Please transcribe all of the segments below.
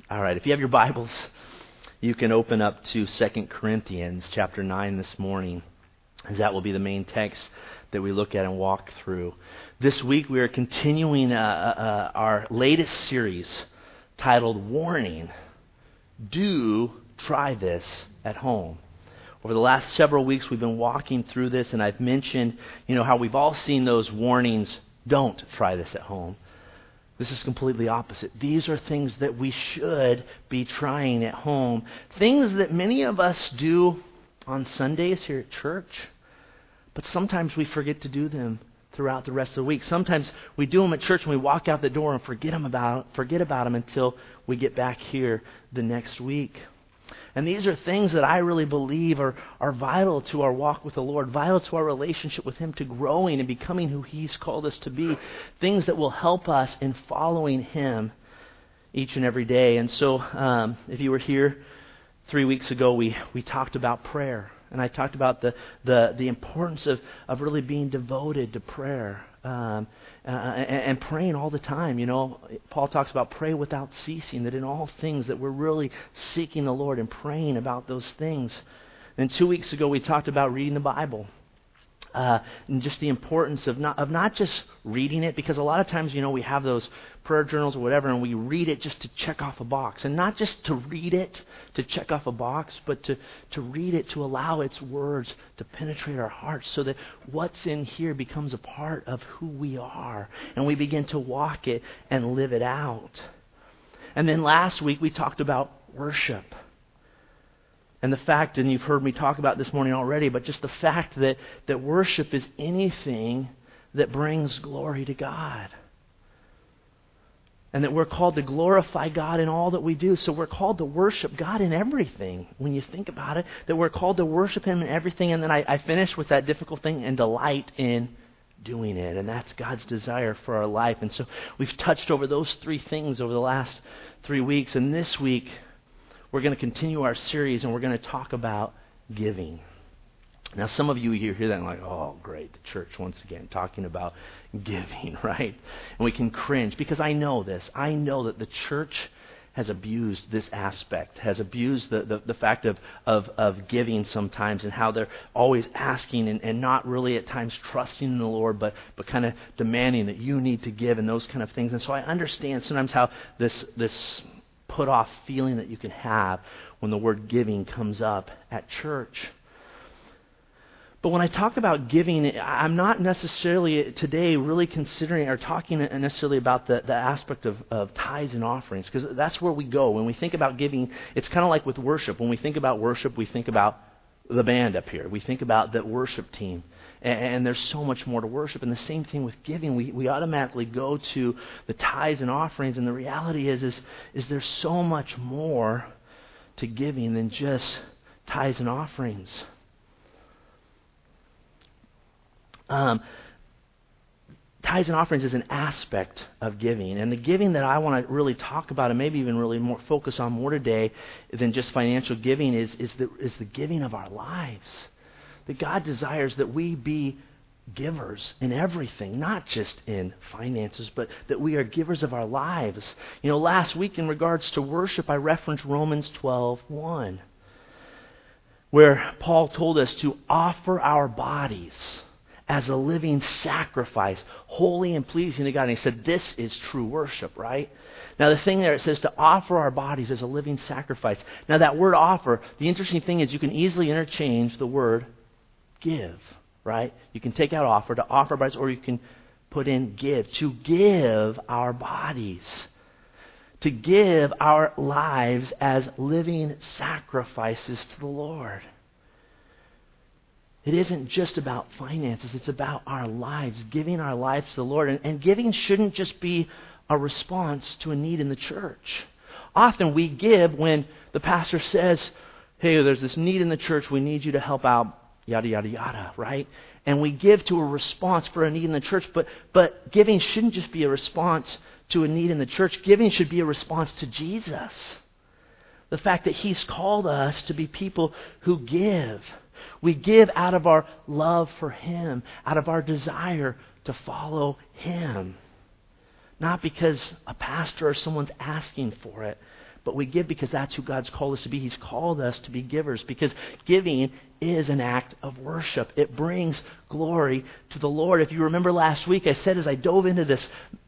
All right, if you have your Bibles, you can open up to 2 Corinthians chapter 9 this morning, as that will be the main text that we look at and walk through. This week we are continuing our latest series titled Warning, Do Try This at Home. Over the last several weeks we've been walking through this, and I've mentioned, how we've all seen those warnings, don't try this at home. This is completely opposite. These are things that we should be trying at home. Things that many of us do on Sundays here at church, but sometimes we forget to do them throughout the rest of the week. Sometimes we do them at church and we walk out the door and forget about them until we get back here the next week. And these are things that I really believe are vital to our walk with the Lord, vital to our relationship with Him, to growing and becoming who He's called us to be, things that will help us in following Him each and every day. And so if you were here 3 weeks ago, we talked about prayer. And I talked about the importance of really being devoted to prayer and praying all the time. Paul talks about pray without ceasing, that in all things that we're really seeking the Lord and praying about those things. And 2 weeks ago we talked about reading the Bible. And just the importance of not just reading it, because a lot of times, we have those prayer journals or whatever, and we read it just to check off a box. And not just to read it to check off a box, but to read it to allow its words to penetrate our hearts so that what's in here becomes a part of who we are. And we begin to walk it and live it out. And then last week we talked about worship. And the fact, and you've heard me talk about this morning already, but just the fact that worship is anything that brings glory to God. And that we're called to glorify God in all that we do. So we're called to worship God in everything, when you think about it. That we're called to worship Him in everything. And then I finished with that difficult thing, and delight in doing it. And that's God's desire for our life. And so we've touched over those three things over the last 3 weeks. And this week, we're going to continue our series, and we're going to talk about giving. Now, some of you hear that and like, oh, great, the church once again talking about giving, right? And we can cringe, because I know this. I know that the church has abused this aspect, has abused the fact of giving sometimes, and how they're always asking and not really at times trusting in the Lord, but kind of demanding that you need to give and those kind of things. And so I understand sometimes how this put off feeling that you can have when the word giving comes up at church. But when I talk about giving, I'm not necessarily today really considering or talking necessarily about the aspect of tithes and offerings, because that's where we go. When we think about giving, it's kind of like with worship. When we think about worship, we think about the band up here. We think about the worship team. And there's so much more to worship. And the same thing with giving. We automatically go to the tithes and offerings. And the reality is there's so much more to giving than just tithes and offerings. Tithes and offerings is an aspect of giving. And the giving that I want to really talk about, and maybe even really more focus on more today than just financial giving, is the giving of our lives. That God desires that we be givers in everything, not just in finances, but that we are givers of our lives. Last week in regards to worship, I referenced Romans 12:1, where Paul told us to offer our bodies as a living sacrifice, holy and pleasing to God. And he said this is true worship, right? Now the thing there, it says to offer our bodies as a living sacrifice. Now that word offer, the interesting thing is you can easily interchange the word give, right? You can take out offer to offer bodies, or you can put in give, to give our bodies, to give our lives as living sacrifices to the Lord. It isn't just about finances, it's about our lives, giving our lives to the Lord. And giving shouldn't just be a response to a need in the church. Often we give when the pastor says, hey, there's this need in the church, we need you to help out, yada, yada, yada, right? And we give to a response for a need in the church, but giving shouldn't just be a response to a need in the church. Giving should be a response to Jesus. The fact that He's called us to be people who give. We give out of our love for Him, out of our desire to follow Him. Not because a pastor or someone's asking for it, but we give because that's who God's called us to be. He's called us to be givers because giving is an act of worship. It brings glory to the Lord. If you remember last week, I said as I dove into this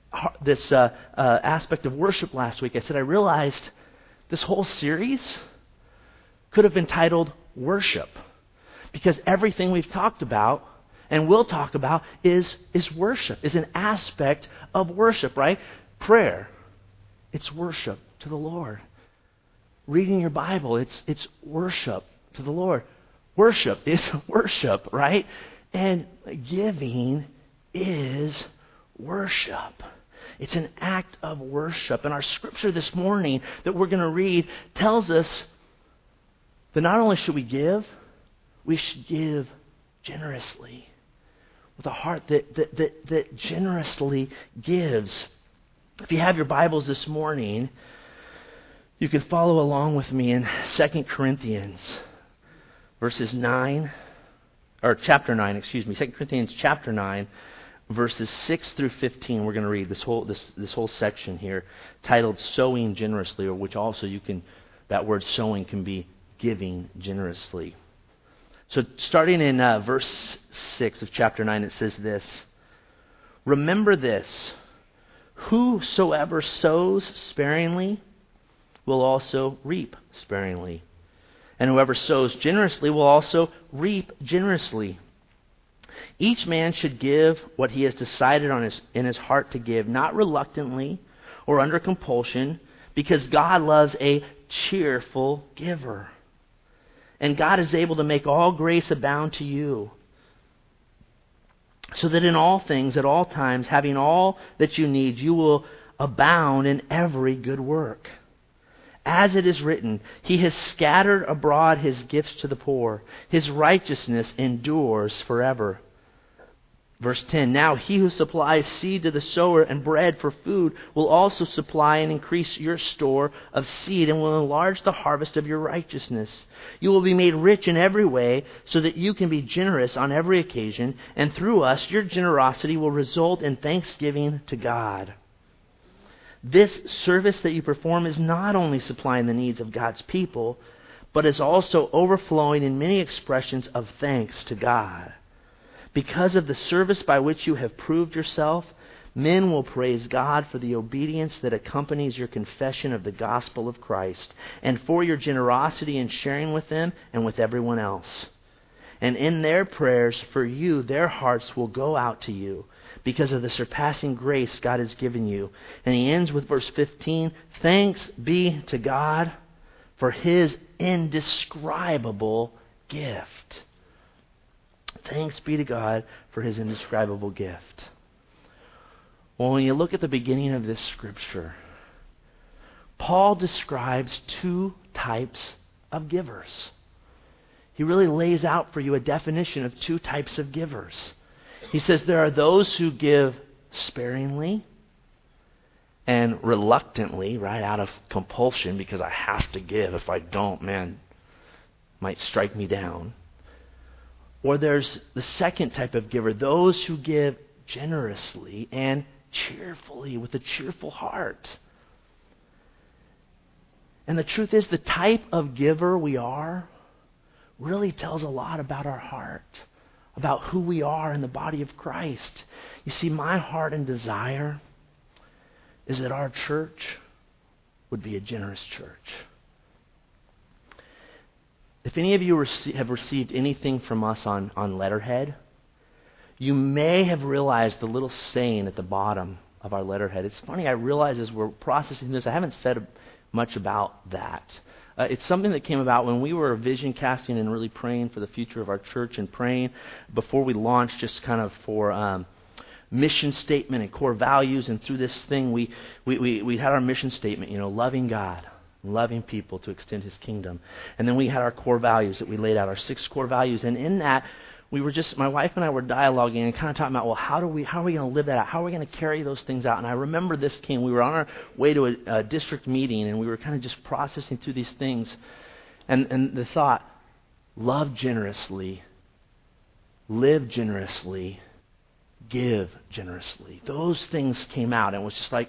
aspect of worship last week, I said I realized this whole series could have been titled Worship because everything we've talked about and will talk about is worship, is an aspect of worship, right? Prayer, it's worship to the Lord. Reading your Bible, it's worship to the Lord. Worship is worship, right? And giving is worship. It's an act of worship. And our scripture this morning that we're going to read tells us that not only should we should give generously. With a heart that generously gives. If you have your Bibles this morning, you can follow along with me in 2 Corinthians chapter 9, 2 Corinthians chapter 9, verses 6 through 15. We're going to read this whole section here titled Sowing Generously, or which also that word sowing can be giving generously. So starting in verse 6 of chapter 9, it says this: Remember this, whosoever sows sparingly will also reap sparingly, and whoever sows generously will also reap generously. Each man should give what he has decided in his heart to give, not reluctantly or under compulsion, because God loves a cheerful giver. And God is able to make all grace abound to you, so that in all things, at all times, having all that you need, you will abound in every good work. As it is written, He has scattered abroad His gifts to the poor. His righteousness endures forever. Verse 10, Now He who supplies seed to the sower and bread for food will also supply and increase your store of seed and will enlarge the harvest of your righteousness. You will be made rich in every way so that you can be generous on every occasion, and through us your generosity will result in thanksgiving to God. This service that you perform is not only supplying the needs of God's people, but is also overflowing in many expressions of thanks to God. Because of the service by which you have proved yourself, men will praise God for the obedience that accompanies your confession of the gospel of Christ, and for your generosity in sharing with them and with everyone else. And in their prayers for you, their hearts will go out to you because of the surpassing grace God has given you. And he ends with verse 15, Thanks be to God for His indescribable gift. Thanks be to God for His indescribable gift. Well, when you look at the beginning of this scripture, Paul describes two types of givers. He really lays out for you a definition of two types of givers. He says there are those who give sparingly and reluctantly, right, out of compulsion, because I have to give. If I don't, man, might strike me down. Or there's the second type of giver, those who give generously and cheerfully, with a cheerful heart. And the truth is, the type of giver we are really tells a lot about our heart, about who we are in the body of Christ. You see, my heart and desire is that our church would be a generous church. If any of you have received anything from us on letterhead, you may have realized the little saying at the bottom of our letterhead. It's funny, I realize as we're processing this, I haven't said much about that. It's something that came about when we were vision casting and really praying for the future of our church and praying before we launched just kind of for mission statement and core values. And through this thing, we had our mission statement, loving God, loving people to extend His kingdom. And then we had our core values that we laid out, our 6 core values. And in that, my wife and I were dialoguing and kind of talking about, well, how are we going to live that out? How are we going to carry those things out? And I remember this came. We were on our way to a district meeting, and we were kind of just processing through these things. And the thought, love generously, live generously, give generously. Those things came out, and it was just like,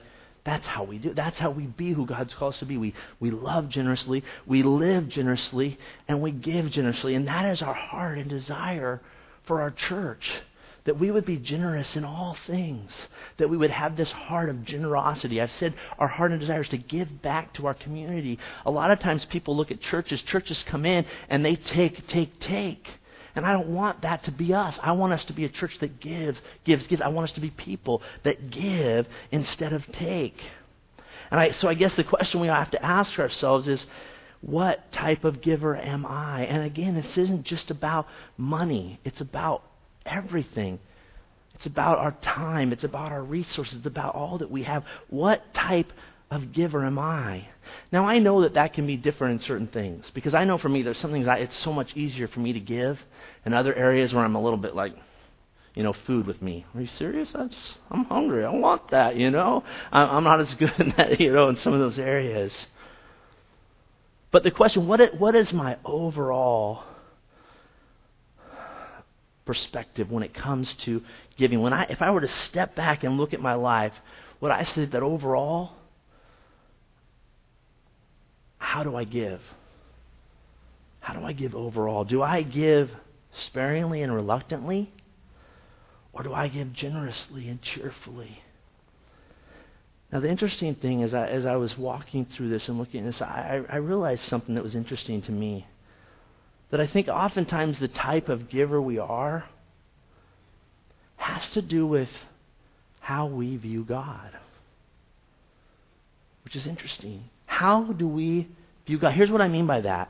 That's how we do. That's how we be who God's called us to be. We love generously, we live generously, and we give generously. And that is our heart and desire for our church, that we would be generous in all things, that we would have this heart of generosity. I've said our heart and desire is to give back to our community. A lot of times people look at churches come in and they take. And I don't want that to be us. I want us to be a church that gives. I want us to be people that give instead of take. So I guess the question we have to ask ourselves is, what type of giver am I? And again, this isn't just about money. It's about everything. It's about our time. It's about our resources. It's about all that we have. What type of giver am I? Now, I know that can be different in certain things, because I know for me there's some things it's so much easier for me to give, and other areas where I'm a little bit like, food with me. Are you serious? I'm hungry. I want that, I'm not as good in that, in some of those areas. But the question, what is my overall perspective when it comes to giving? If I were to step back and look at my life, would I say that overall, how do I give? How do I give overall? Do I give sparingly and reluctantly? Or do I give generously and cheerfully? Now, the interesting thing is, as I was walking through this and looking at this, I realized something that was interesting to me. That I think oftentimes the type of giver we are has to do with how we view God. Which is interesting. How do we view God? Here's what I mean by that.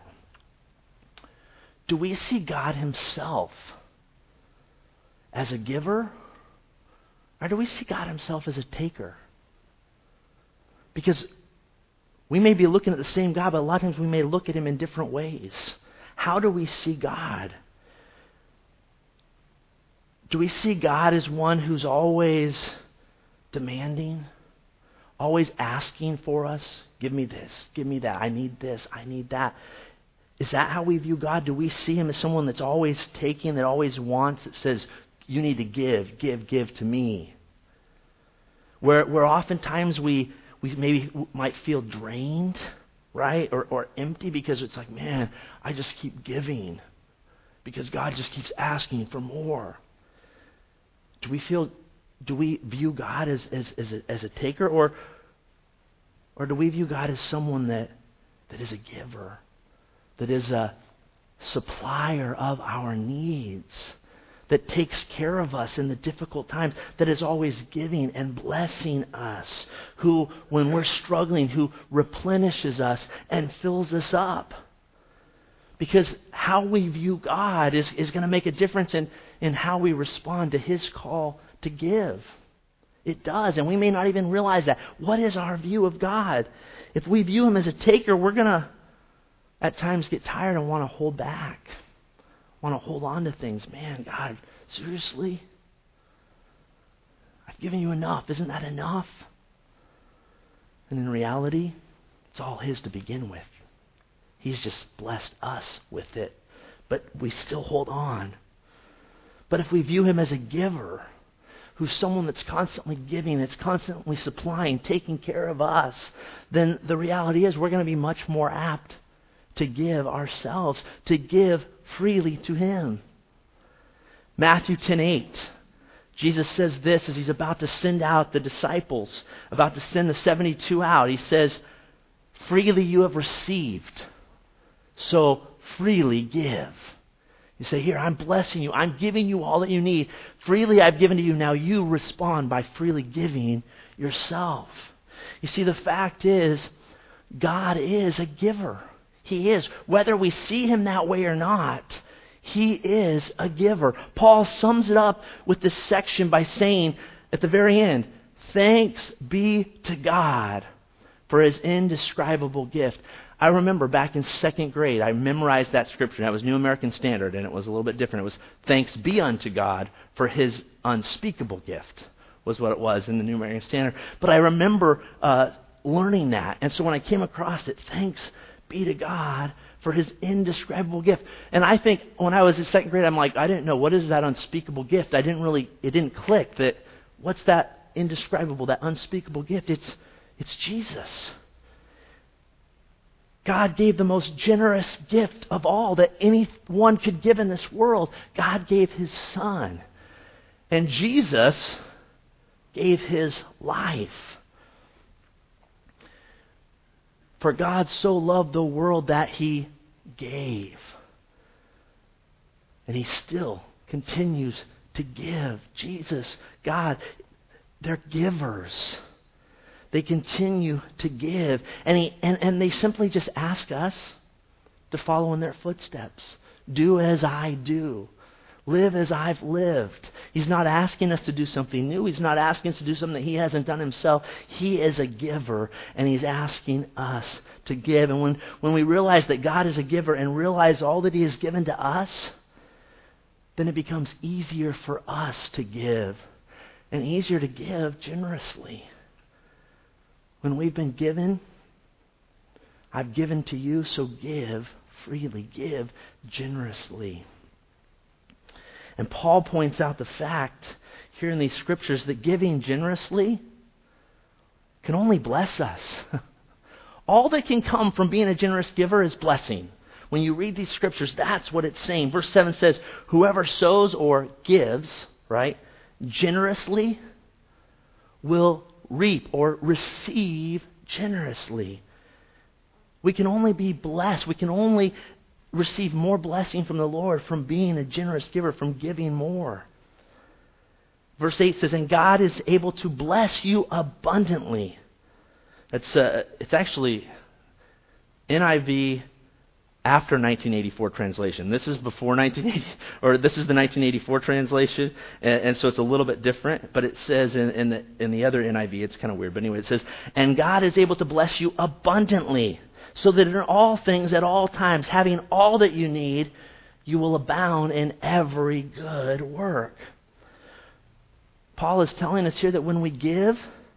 Do we see God himself as a giver? Or do we see God himself as a taker? Because we may be looking at the same God, but a lot of times we may look at him in different ways. How do we see God? Do we see God as one who's always demanding? Always asking for us? Give me this, give me that, I need this, I need that. Is that how we view God? Do we see him as someone that's always taking, that always wants, that says, you need to give to me? Where oftentimes we maybe might feel drained, right? Or empty, because it's like, man, I just keep giving because God just keeps asking for more. Do we view God as a taker, or do we view God as someone that is a giver, that is a supplier of our needs, that takes care of us in the difficult times, that is always giving and blessing us, who, when we're struggling, who replenishes us and fills us up? Because how we view God is going to make a difference in how we respond to his call to give. It does, and we may not even realize that. What is our view of God? If we view him as a taker, we're going to, at times, get tired and want to hold back, want to hold on to things. Man, God, seriously? I've given you enough. Isn't that enough? And in reality, it's all his to begin with. He's just blessed us with it. But we still hold on. But if we view him as a giver, who's someone that's constantly giving, that's constantly supplying, taking care of us, then the reality is we're going to be much more apt to give ourselves, to give freely to him. Matthew 10:8, Jesus says this as he's about to send out the disciples, about to send the 72 out. He says, freely you have received, so freely give. You say, here, I'm blessing you. I'm giving you all that you need. Freely I've given to you. Now you respond by freely giving yourself. You see, the fact is, God is a giver. He is. Whether we see him that way or not, he is a giver. Paul sums it up with this section by saying at the very end, thanks be to God for his indescribable gift. I remember back in second grade, I memorized that scripture. That was New American Standard, and it was a little bit different. It was, thanks be unto God for his unspeakable gift, was what it was in the New American Standard. But I remember learning that. And so when I came across it, thanks be to God for his indescribable gift. And I think when I was in second grade, I'm like, I didn't know, what is that unspeakable gift? It didn't click that, what's that indescribable, that unspeakable gift? It's Jesus. God gave the most generous gift of all that anyone could give in this world. God gave His Son. And Jesus gave His life. For God so loved the world that He gave. And He still continues to give. Jesus, God, they're givers. They continue to give. And they simply just ask us to follow in their footsteps. Do as I do. Live as I've lived. He's not asking us to do something new. He's not asking us to do something that He hasn't done Himself. He is a giver, and He's asking us to give. And when we realize that God is a giver and realize all that He has given to us, then it becomes easier for us to give, and easier to give generously. When we've been given, I've given to you, so give freely, give generously. And Paul points out the fact here in these scriptures that giving generously can only bless us. All that can come from being a generous giver is blessing. When you read these scriptures, that's what it's saying. Verse 7 says, whoever sows or gives, right, generously will reap or receive generously. We can only be blessed. We can only receive more blessing from the Lord from being a generous giver, from giving more. Verse 8 says, and God is able to bless you abundantly. It's actually NIV after 1984 translation. This is before 1980, or this is the 1984 translation, and so it's a little bit different. But it says in the other NIV, it's kind of weird. But anyway, it says, and God is able to bless you abundantly, so that in all things, at all times, having all that you need, you will abound in every good work. Paul is telling us here that when we give,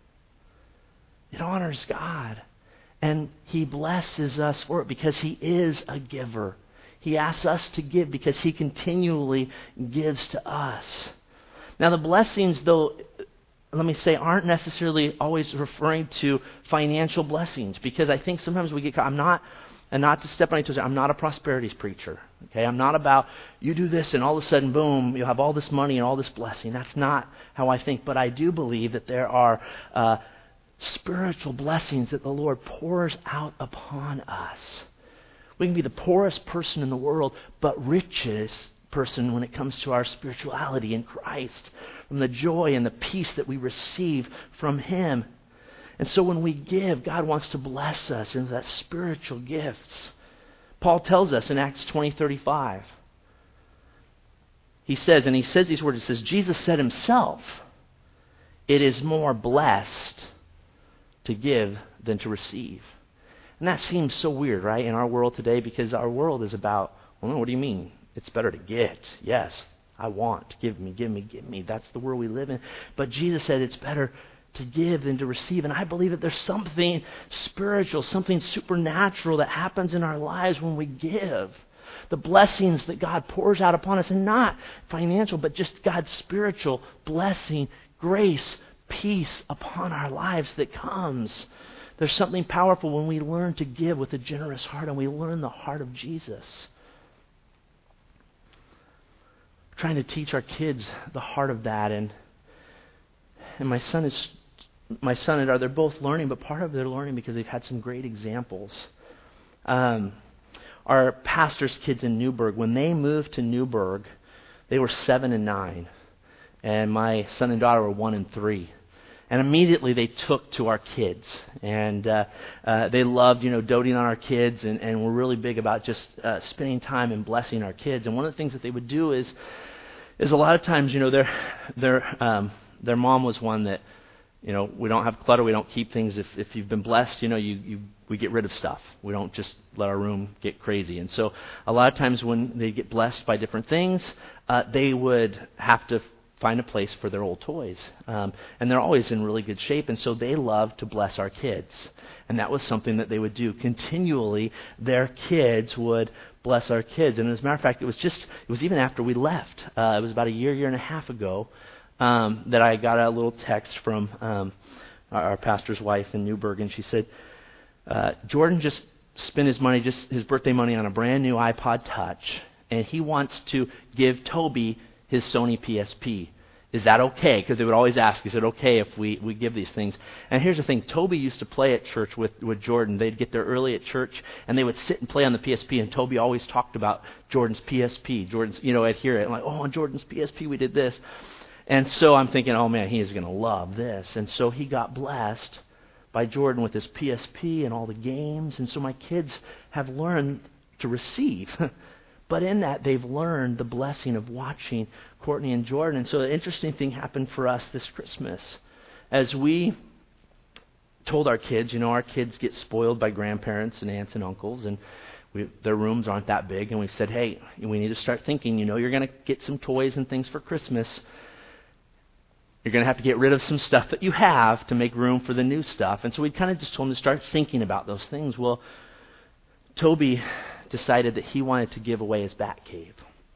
it honors God. And He blesses us for it because He is a giver. He asks us to give because He continually gives to us. Now the blessings, though, let me say, aren't necessarily always referring to financial blessings, because I think sometimes we get caught. Not to step on each other, I'm not a prosperity preacher. Okay, I'm not about you do this and all of a sudden, boom, you'll have all this money and all this blessing. That's not how I think. But I do believe that there are spiritual blessings that the Lord pours out upon us. We can be the poorest person in the world, but richest person when it comes to our spirituality in Christ, from the joy and the peace that we receive from Him. And so when we give, God wants to bless us in that spiritual gifts. Paul tells us in Acts 20:35. He says these words, he says, Jesus said Himself, it is more blessed to give than to receive. And that seems so weird, right, in our world today, because our world is about, well, what do you mean? It's better to get. Yes, I want. Give me, give me, give me. That's the world we live in. But Jesus said it's better to give than to receive. And I believe that there's something spiritual, something supernatural that happens in our lives when we give. The blessings that God pours out upon us, and not financial, but just God's spiritual blessing, grace, peace upon our lives that comes. There's something powerful when we learn to give with a generous heart, and we learn the heart of Jesus. We're trying to teach our kids the heart of that, and my son and I, they're both learning, but part of their learning because they've had some great examples. Our pastor's kids in Newburgh, when they moved to Newburgh, they were 7 and 9, and my son and daughter were 1 and 3. And immediately they took to our kids, and they loved, doting on our kids, and were really big about just spending time and blessing our kids. And one of the things that they would do is a lot of times, their mom was one that, we don't have clutter, we don't keep things. If you've been blessed, we get rid of stuff. We don't just let our room get crazy. And so a lot of times when they get blessed by different things, they would have to find a place for their old toys. And they're always in really good shape, and so they love to bless our kids. And that was something that they would do. Continually, their kids would bless our kids. And as a matter of fact, it was even after we left. It was about a year and a half ago that I got a little text from our pastor's wife in Newburgh, and she said, Jordan just spent his money, just his birthday money, on a brand new iPod Touch, and he wants to give Toby his Sony PSP. Is that okay? Because they would always ask, is it okay if we give these things? And here's the thing, Toby used to play at church with Jordan. They'd get there early at church, and they would sit and play on the PSP, and Toby always talked about Jordan's PSP. Jordan's, I'd hear it, and like, oh, on Jordan's PSP we did this. And so I'm thinking, oh man, he is going to love this. And so he got blessed by Jordan with his PSP and all the games. And so my kids have learned to receive. But in that, they've learned the blessing of watching Courtney and Jordan. And so the interesting thing happened for us this Christmas. As we told our kids, our kids get spoiled by grandparents and aunts and uncles, and their rooms aren't that big. And we said, hey, we need to start thinking, you're going to get some toys and things for Christmas. You're going to have to get rid of some stuff that you have to make room for the new stuff. And so we kind of just told them to start thinking about those things. Well, Toby decided that he wanted to give away his Batcave.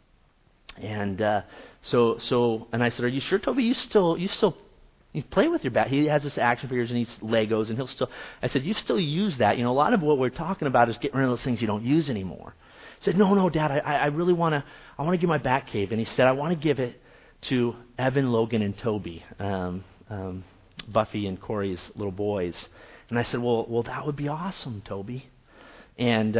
And and I said, are you sure, Toby, you play with your bat? He has this action figures and he's Legos, and I said, you still use that. A lot of what we're talking about is getting rid of those things you don't use anymore. He said, no, Dad, I really want to give my Batcave. And he said, I want to give it to Evan, Logan, and Toby, Buffy and Corey's little boys. And I said, well, that would be awesome, Toby. And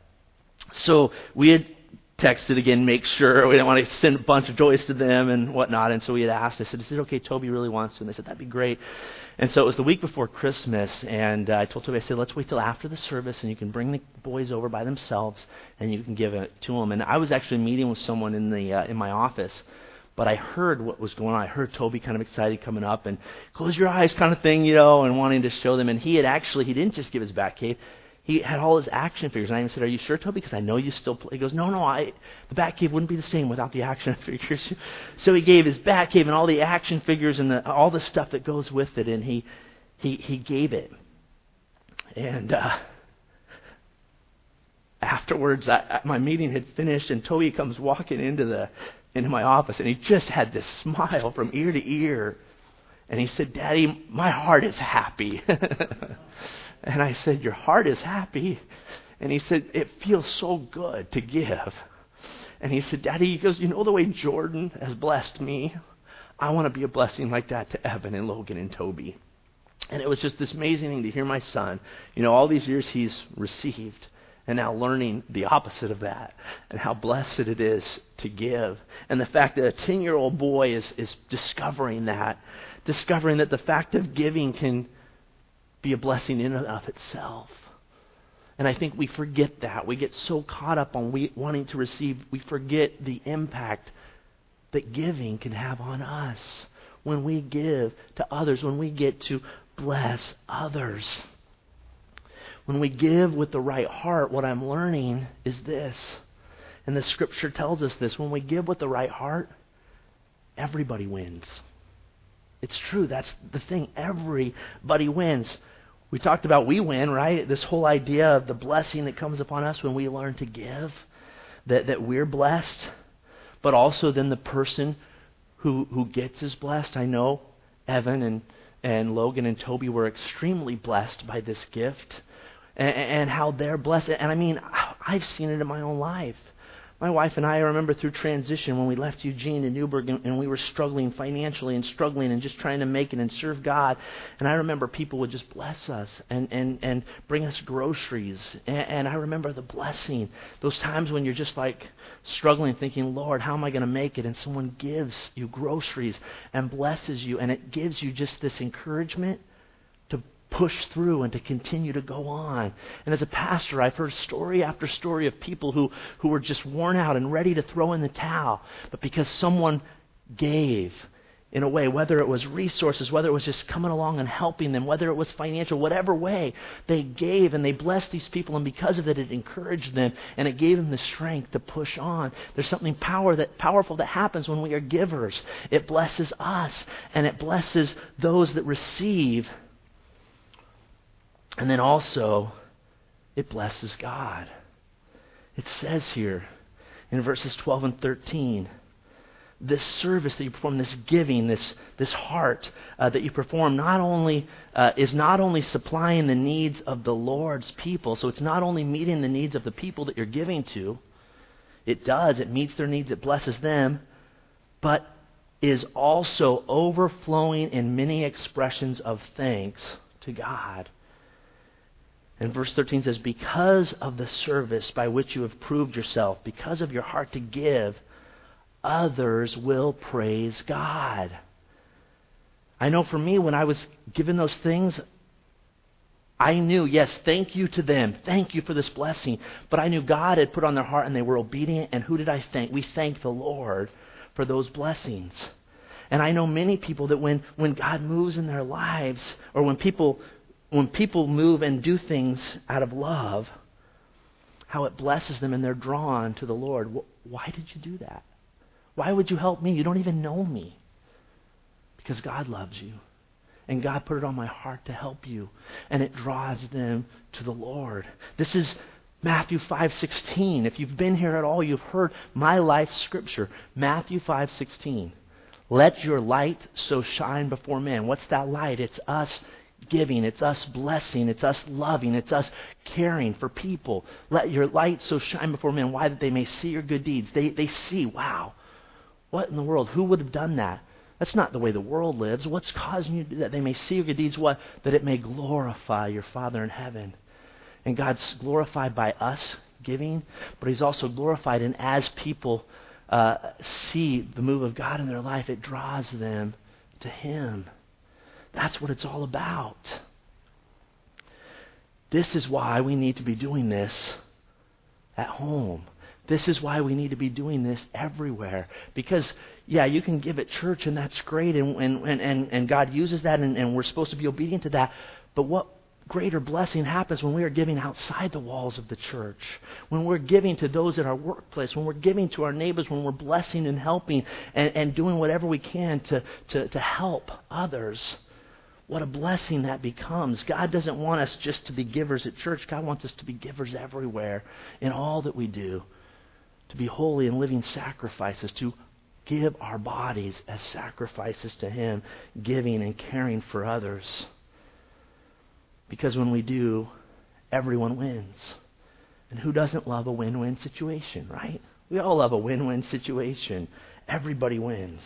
so we had texted again, make sure we didn't want to send a bunch of toys to them and whatnot. And so we had asked, I said, is it okay, Toby really wants to? And they said, that'd be great. And so it was the week before Christmas, and I told Toby, I said, let's wait till after the service, and you can bring the boys over by themselves, and you can give it to them. And I was actually meeting with someone in my office, but I heard what was going on. I heard Toby kind of excited coming up and close your eyes kind of thing, and wanting to show them. And he didn't just give his Batcave. He had all his action figures. And I even said, are you sure, Toby? Because I know you still play. He goes, no, the Batcave wouldn't be the same without the action figures. So he gave his Batcave and all the action figures and all the stuff that goes with it. And he gave it. And afterwards, my meeting had finished, and Toby comes walking into my office, and he just had this smile from ear to ear. And he said, Daddy, my heart is happy. And I said, your heart is happy? And he said, it feels so good to give. And he said, Daddy, he goes, the way Jordan has blessed me, I want to be a blessing like that to Evan and Logan and Toby. And it was just this amazing thing to hear my son, all these years he's received, and now learning the opposite of that, and how blessed it is to give. And the fact that a 10-year-old boy is discovering that the fact of giving can be a blessing in and of itself. And I think we forget that. We get so caught up on wanting to receive, we forget the impact that giving can have on us when we give to others, when we get to bless others. When we give with the right heart, what I'm learning is this, and the Scripture tells us this, when we give with the right heart, everybody wins. It's true, that's the thing, everybody wins. We talked about we win, right? This whole idea of the blessing that comes upon us when we learn to give, that we're blessed, but also then the person who gets is blessed. I know Evan and Logan and Toby were extremely blessed by this gift. And how they're blessed. And I mean, I've seen it in my own life. My wife and I remember through transition when we left Eugene to Newburgh and we were struggling financially and struggling and just trying to make it and serve God. And I remember people would just bless us and bring us groceries. And I remember the blessing. Those times when you're just like struggling, thinking, Lord, how am I going to make it? And someone gives you groceries and blesses you. And it gives you just this encouragement to push through and to continue to go on. And as a pastor, I've heard story after story of people who were just worn out and ready to throw in the towel, but because someone gave in a way, whether it was resources, whether it was just coming along and helping them, whether it was financial, whatever way, they gave and they blessed these people, and because of it, it encouraged them and it gave them the strength to push on. There's something powerful that happens when we are givers. It blesses us and it blesses those that receive. And then also, it blesses God. It says here in verses 12 and 13, this service that you perform, this giving, this heart that you perform, is not only supplying the needs of the Lord's people. So it's not only meeting the needs of the people that you're giving to. It meets their needs, it blesses them, but is also overflowing in many expressions of thanks to God. And verse 13 says, because of the service by which you have proved yourself, because of your heart to give, others will praise God. I know for me, when I was given those things, I knew, yes, thank you to them. Thank you for this blessing. But I knew God had put on their heart and they were obedient. And who did I thank? We thank the Lord for those blessings. And I know many people that when God moves in their lives, or when people move and do things out of love, how it blesses them and they're drawn to the Lord. Why did you do that? Why would you help me? You don't even know me. Because God loves you. And God put it on my heart to help you. And it draws them to the Lord. This is Matthew 5:16. If you've been here at all, you've heard my life scripture. Matthew 5:16. Let your light so shine before men. What's that light? It's us giving. It's us blessing. It's us loving. It's us caring for people. Let your light so shine before men. Why? That they may see your good deeds. They see, wow, what in the world? Who would have done that? That's not the way the world lives. What's causing you to do that? They may see your good deeds. What? That it may glorify your Father in heaven. And God's glorified by us giving, but He's also glorified, and as people see the move of God in their life, it draws them to Him. That's what it's all about. This is why we need to be doing this at home. This is why we need to be doing this everywhere. Because, yeah, you can give at church, and that's great, and God uses that, and we're supposed to be obedient to that. But what greater blessing happens when we are giving outside the walls of the church, when we're giving to those at our workplace, when we're giving to our neighbors, when we're blessing and helping and doing whatever we can to help others. What a blessing that becomes. God doesn't want us just to be givers at church. God wants us to be givers everywhere in all that we do, to be holy and living sacrifices, to give our bodies as sacrifices to Him, giving and caring for others. Because when we do, everyone wins. And who doesn't love a win-win situation, right? We all love a win-win situation. Everybody wins.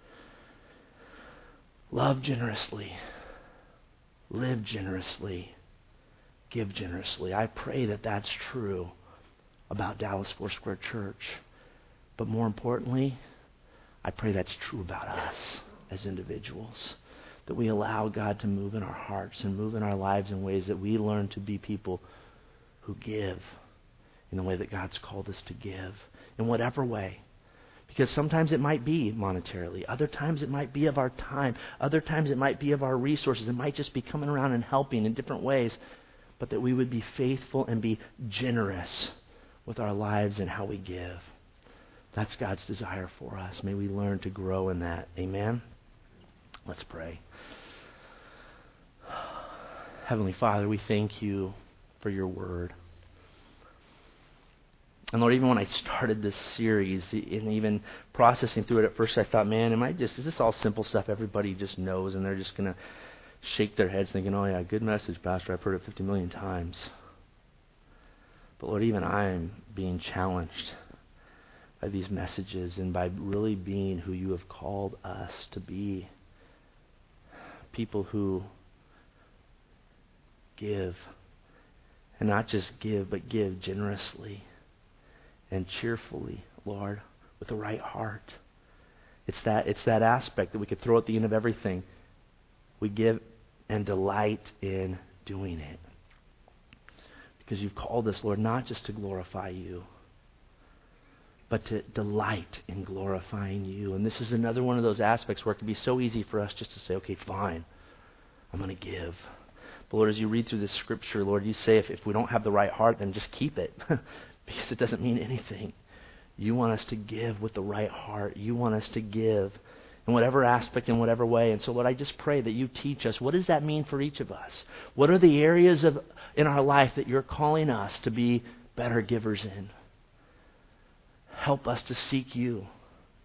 Love generously. Live generously. Give generously. I pray that that's true about Dallas Foursquare Church. But more importantly, I pray that's true about us as individuals. That we allow God to move in our hearts and move in our lives in ways that we learn to be people who give in the way that God's called us to give, in whatever way. Because sometimes it might be monetarily. Other times it might be of our time. Other times it might be of our resources. It might just be coming around and helping in different ways. But that we would be faithful and be generous with our lives and how we give. That's God's desire for us. May we learn to grow in that. Amen? Let's pray. Heavenly Father, we thank You for Your Word. And Lord, even when I started this series, and even processing through it at first, I thought, man, is this all simple stuff everybody just knows, and they're just going to shake their heads thinking, oh yeah, good message, Pastor, I've heard it 50 million times. But Lord, even I am being challenged by these messages and by really being who You have called us to be. People who give, and not just give, but give generously and cheerfully, Lord, with the right heart. It's that aspect that we could throw at the end of everything. We give and delight in doing it. Because You've called us, Lord, not just to glorify You, but to delight in glorifying You. And this is another one of those aspects where it can be so easy for us just to say, okay, fine, I'm going to give. But Lord, as You read through this scripture, Lord, You say if we don't have the right heart, then just keep it. Because it doesn't mean anything. You want us to give with the right heart. You want us to give in whatever aspect, in whatever way. And so, Lord, I just pray that You teach us. What does that mean for each of us? What are the areas in our life that You're calling us to be better givers in? Help us to seek You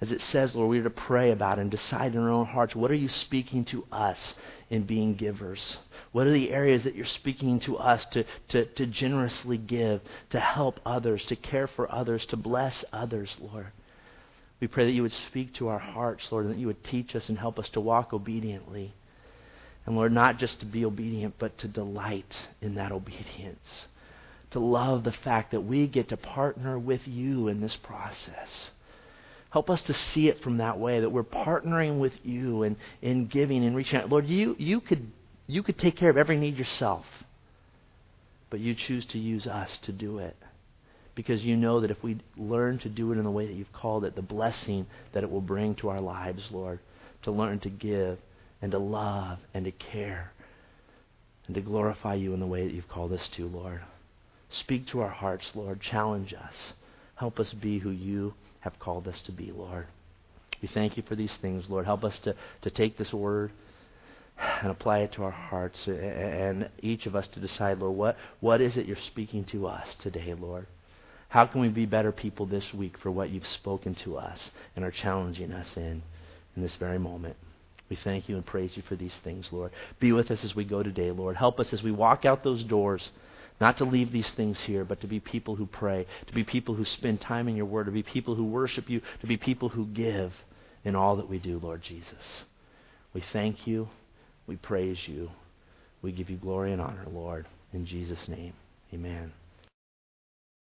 As it says, Lord, we are to pray about and decide in our own hearts, what are you speaking to us in being givers? What are the areas that you're speaking to us to generously give, to help others, to care for others, to bless others, Lord? We pray that you would speak to our hearts, Lord, and that you would teach us and help us to walk obediently. And Lord, not just to be obedient, but to delight in that obedience. To love the fact that we get to partner with you in this process. Help us to see it from that way, that we're partnering with you in giving and reaching out. Lord, you could take care of every need yourself, but you choose to use us to do it. Because you know that if we learn to do it in the way that you've called it, the blessing that it will bring to our lives, Lord, to learn to give and to love and to care and to glorify you in the way that you've called us to, Lord. Speak to our hearts, Lord. Challenge us. Help us be who you have called us to be, Lord. We thank you for these things, Lord. Help us to take this word and apply it to our hearts, and each of us to decide, Lord, what is it you're speaking to us today, Lord? How can we be better people this week for what you've spoken to us and are challenging us in this very moment? We thank you and praise you for these things, Lord. Be with us as we go today, Lord. Help us as we walk out those doors, not to leave these things here, but to be people who pray, to be people who spend time in your word, to be people who worship you, to be people who give in all that we do, Lord Jesus. We thank you. We praise you. We give you glory and honor, Lord. In Jesus' name, amen.